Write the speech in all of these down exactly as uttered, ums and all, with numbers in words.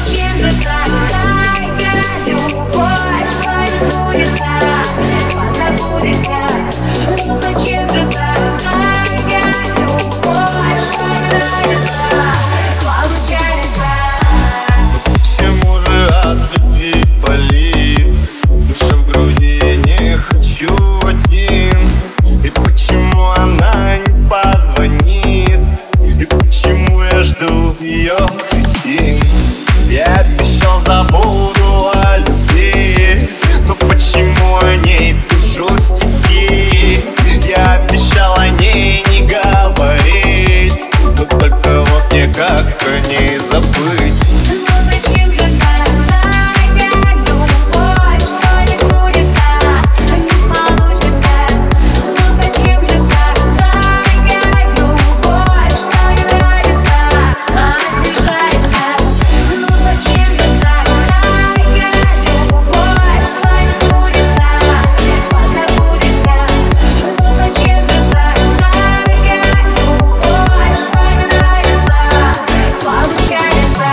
зачем же такая любовь, что не сбудется, позабудется? Ну зачем же такая любовь, что не нравится, получается? Почему же от любви болит душа в груди, я не хочу один? И почему она не позвонит? И почему я жду ее прийти? Я обещал, забуду о любви, но почему о ней пишу стихи? Я обещал о ней не говорить, но только вот никак о ней забыть. Ну зачем же такая любовь, что не сбудется, не получится? Ну зачем же такая любовь, что не нравится, а обижается? Ну зачем же такая любовь, что не сбудется, позабудется? Ну зачем же такая любовь, что не нравится, получается?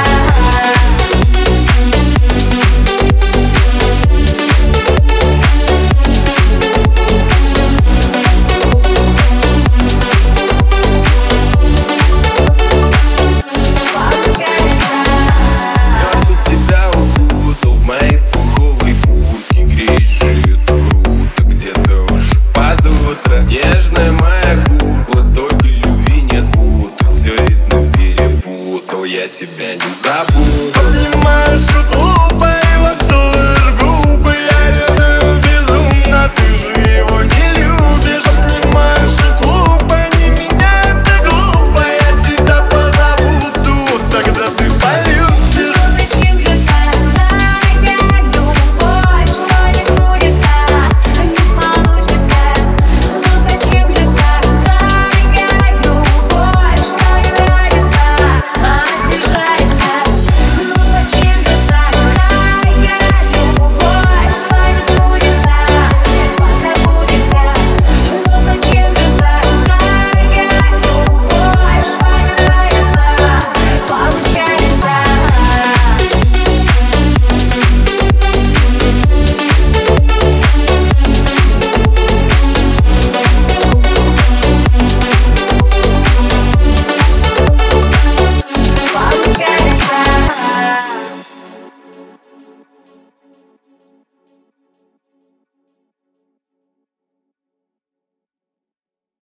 Я за тебя укутал в мои пуховые куртки. Греешь, это круто, где-то уже под утро. Нежная моя кукла, только любви нет будто. Все видно перепутал, я тебя не забуду.